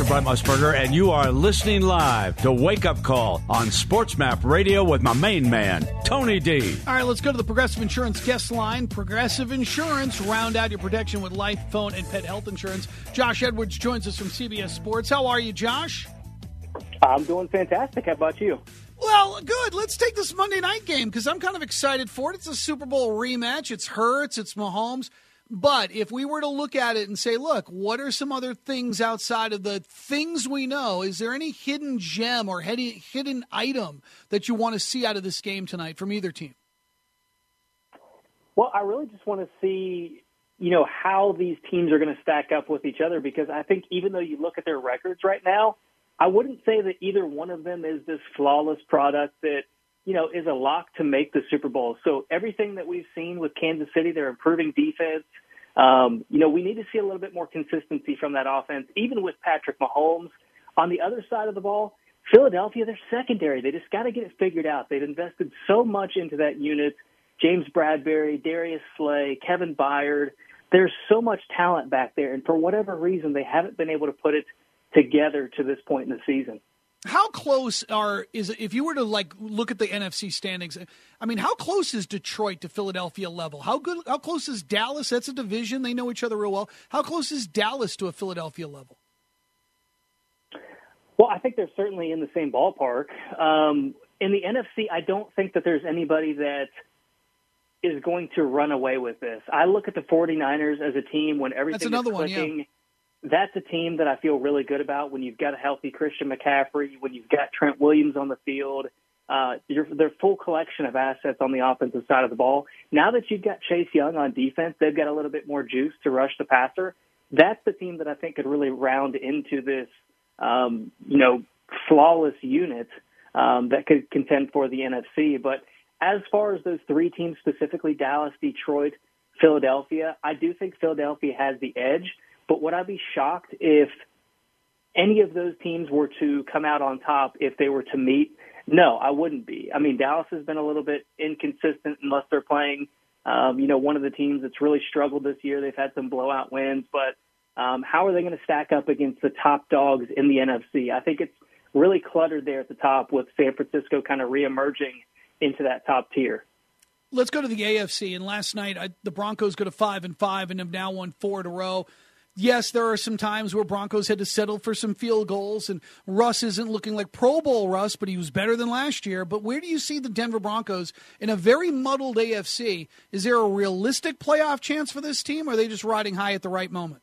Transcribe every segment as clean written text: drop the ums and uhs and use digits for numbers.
Brent Musburger, and you are listening live to Wake Up Call on SportsMap Radio with my main man, Tony D. All right, let's go to the Progressive Insurance guest line. Progressive Insurance, round out your protection with life, phone, and pet health insurance. Josh Edwards joins us from CBS Sports. How are you, Josh? I'm doing fantastic. How about you? Well, good. Let's take this Monday night game because I'm kind of excited for it. It's a Super Bowl rematch. It's Hurts. It's Mahomes. But if we were to look at it and say, look, what are some other things outside of the things we know? Is there any hidden gem or hidden item that you want to see out of this game tonight from either team? Well, I really just want to see, how these teams are going to stack up with each other, because I think even though you look at their records right now, I wouldn't say that either one of them is this flawless product that, is a lock to make the Super Bowl. So everything that we've seen with Kansas City, they're improving defense. We need to see a little bit more consistency from that offense, even with Patrick Mahomes. On the other side of the ball, Philadelphia, they're secondary. They just got to get it figured out. They've invested so much into that unit. James Bradbury, Darius Slay, Kevin Byard. There's so much talent back there, and for whatever reason, they haven't been able to put it together to this point in the season. How close if you were to look at the NFC standings, I mean, how close is Detroit to Philadelphia level? How close is Dallas? That's a division. They know each other real well. How close is Dallas to a Philadelphia level? Well, I think they're certainly in the same ballpark. In the NFC, I don't think that there's anybody that is going to run away with this. I look at the 49ers as a team when everything is clicking. Yeah. That's a team that I feel really good about when you've got a healthy Christian McCaffrey, when you've got Trent Williams on the field. Their full collection of assets on the offensive side of the ball. Now that you've got Chase Young on defense, they've got a little bit more juice to rush the passer. That's the team that I think could really round into this, flawless unit that could contend for the NFC. But as far as those three teams specifically, Dallas, Detroit, Philadelphia, I do think Philadelphia has the edge. But would I be shocked if any of those teams were to come out on top if they were to meet? No, I wouldn't be. I mean, Dallas has been a little bit inconsistent unless they're playing, one of the teams that's really struggled this year. They've had some blowout wins. But how are they going to stack up against the top dogs in the NFC? I think it's really cluttered there at the top with San Francisco kind of reemerging into that top tier. Let's go to the AFC. And last night, the Broncos go to 5-5 and have now won 4 in a row. Yes, there are some times where Broncos had to settle for some field goals, and Russ isn't looking like Pro Bowl Russ, but he was better than last year. But where do you see the Denver Broncos in a very muddled AFC? Is there a realistic playoff chance for this team, or are they just riding high at the right moment?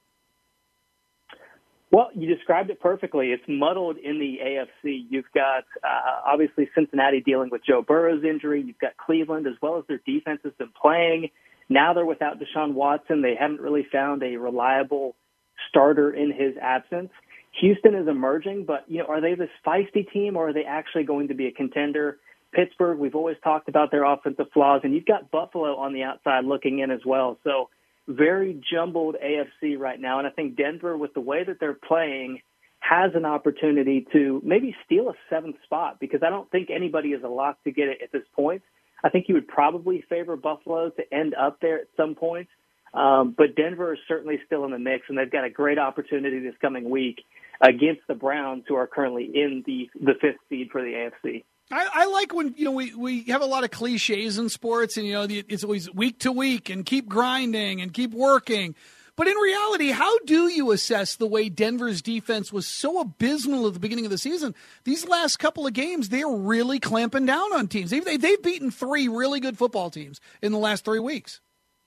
Well, you described it perfectly. It's muddled in the AFC. You've got, obviously, Cincinnati dealing with Joe Burrow's injury. You've got Cleveland, as well as their defense has been playing. Now they're without Deshaun Watson. They haven't really found a reliable starter in his absence. Houston is emerging, but, are they this feisty team, or are they actually going to be a contender? Pittsburgh, we've always talked about their offensive flaws, and you've got Buffalo on the outside looking in as well. So very jumbled AFC right now, and I think Denver, with the way that they're playing, has an opportunity to maybe steal a 7th spot, because I don't think anybody is a lock to get it at this point. I think you would probably favor Buffalo to end up there at some point. But Denver is certainly still in the mix, and they've got a great opportunity this coming week against the Browns, who are currently in the 5th seed for the AFC. I like when, we have a lot of cliches in sports, and, it's always week to week and keep grinding and keep working. But in reality, how do you assess the way Denver's defense was so abysmal at the beginning of the season? These last couple of games, they're really clamping down on teams. They've beaten 3 really good football teams in the last 3 weeks.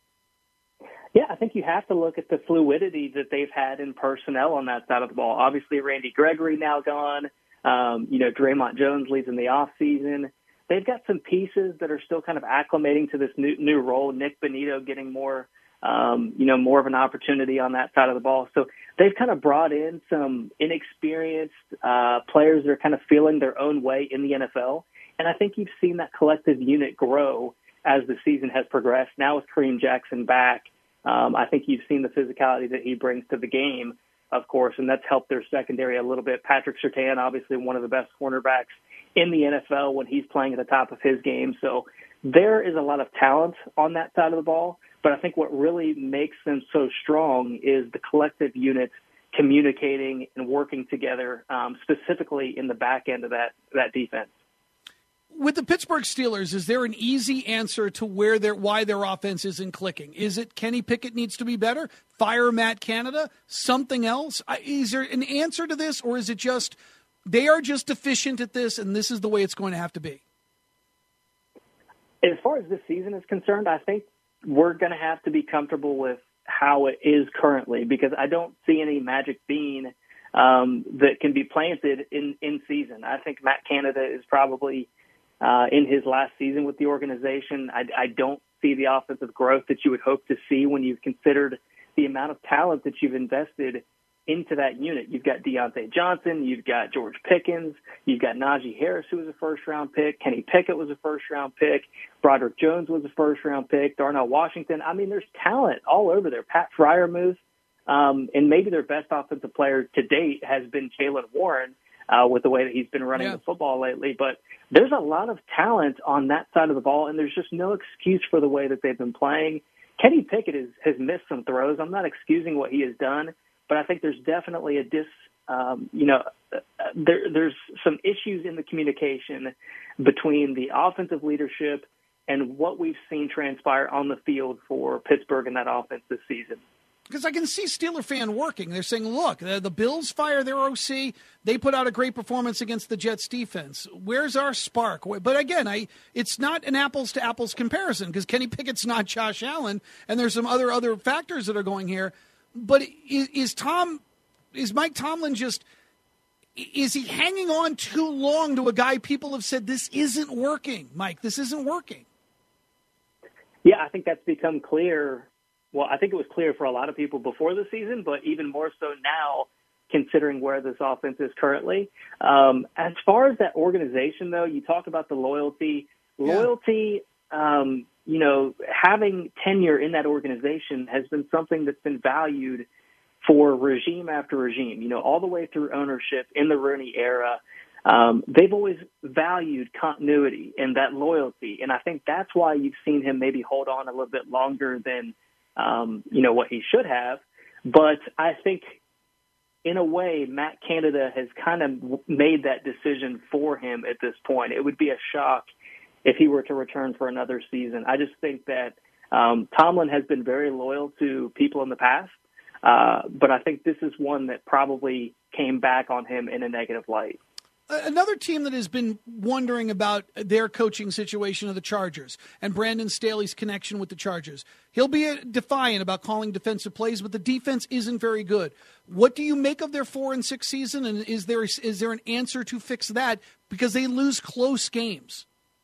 Yeah, I think you have to look at the fluidity that they've had in personnel on that side of the ball. Obviously, Randy Gregory now gone. Draymond Jones leads in the offseason. They've got some pieces that are still kind of acclimating to this new role. Nick Bonito getting more of an opportunity on that side of the ball. So they've kind of brought in some inexperienced players that are kind of feeling their own way in the NFL. And I think you've seen that collective unit grow as the season has progressed. Now with Kareem Jackson back, I think you've seen the physicality that he brings to the game, of course, and that's helped their secondary a little bit. Patrick Surtain, obviously one of the best cornerbacks in the NFL when he's playing at the top of his game. So there is a lot of talent on that side of the ball, but I think what really makes them so strong is the collective unit communicating and working together, specifically in the back end of that defense. With the Pittsburgh Steelers, is there an easy answer to why their offense isn't clicking? Is it Kenny Pickett needs to be better? Fire Matt Canada? Something else? Is there an answer to this, or is it just they are just deficient at this, and this is the way it's going to have to be? As far as this season is concerned, I think we're going to have to be comfortable with how it is currently, because I don't see any magic bean that can be planted in season. I think Matt Canada is probably in his last season with the organization. I don't see the offensive growth that you would hope to see when you've considered the amount of talent that you've invested into that unit. You've got Deontay Johnson, you've got George Pickens, you've got Najee Harris, who was a first-round pick, Kenny Pickett was a first-round pick, Broderick Jones was a first-round pick, Darnell Washington. I mean, there's talent all over there. Pat Freiermuth, and maybe their best offensive player to date has been Jaylen Warren, with the way that he's been running the football lately. But there's a lot of talent on that side of the ball, and there's just no excuse for the way that they've been playing. Kenny Pickett has missed some throws. I'm not excusing what he has done, but I think there's definitely there's some issues in the communication between the offensive leadership and what we've seen transpire on the field for Pittsburgh and that offense this season. Because I can see Steeler fan working. They're saying, look, the Bills fire their OC. They put out a great performance against the Jets defense. Where's our spark? But again, it's not an apples-to-apples comparison because Kenny Pickett's not Josh Allen, and there's some other factors that are going here. But is Mike Tomlin is he hanging on too long to a guy people have said this isn't working? Mike, this isn't working. Yeah, I think that's become clear. Well, I think it was clear for a lot of people before the season, but even more so now, considering where this offense is currently. As far as that organization, though, you talk about the loyalty. Having tenure in that organization has been something that's been valued for regime after regime, all the way through ownership in the Rooney era. They've always valued continuity and that loyalty. And I think that's why you've seen him maybe hold on a little bit longer than, what he should have. But I think in a way, Matt Canada has kind of made that decision for him at this point. It would be a shock if he were to return for another season. I just think that Tomlin has been very loyal to people in the past, but I think this is one that probably came back on him in a negative light. Another team that has been wondering about their coaching situation are the Chargers and Brandon Staley's connection with the Chargers. He'll be defiant about calling defensive plays, but the defense isn't very good. What do you make of their 4-6 season, and is there an answer to fix that? Because they lose close games.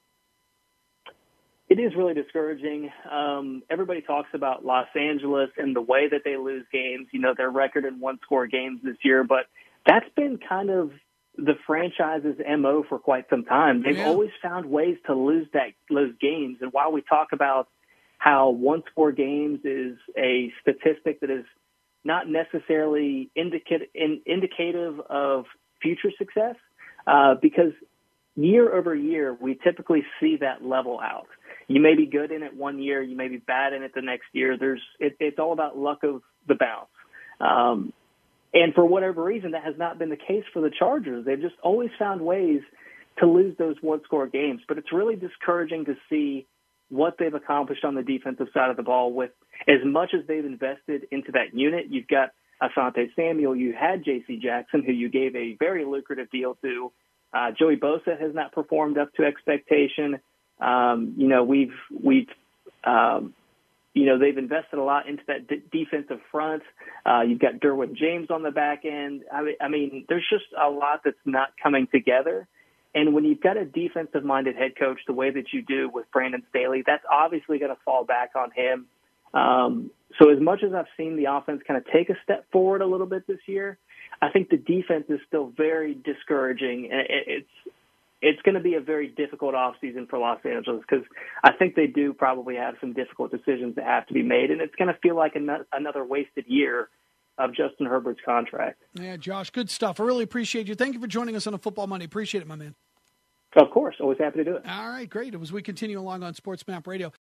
It is really discouraging. Everybody talks about Los Angeles and the way that they lose games, their record in one-score games this year, but that's been kind of the franchise's MO for quite some time. They've always found ways to lose those games. And while we talk about how one-score games is a statistic that is not necessarily indicative of future success, because year over year, we typically see that level out. You may be good in it one year, you may be bad in it the next year. It's all about luck of the bounce. And for whatever reason, that has not been the case for the Chargers. They've just always found ways to lose those one-score games. But it's really discouraging to see what they've accomplished on the defensive side of the ball with as much as they've invested into that unit. You've got Asante Samuel. You had J.C. Jackson, who you gave a very lucrative deal to. Joey Bosa has not performed up to expectation. They've invested a lot into that defensive front. You've got Derwin James on the back end. I mean, there's just a lot that's not coming together. And when you've got a defensive-minded head coach the way that you do with Brandon Staley, that's obviously going to fall back on him. So as much as I've seen the offense kind of take a step forward a little bit this year, I think the defense is still very discouraging. And it's going to be a very difficult offseason for Los Angeles because I think they do probably have some difficult decisions that have to be made, and it's going to feel like another wasted year of Justin Herbert's contract. Yeah, Josh, good stuff. I really appreciate you. Thank you for joining us on a Football Monday. Appreciate it, my man. Of course. Always happy to do it. All right, great. As we continue along on Sports Map Radio.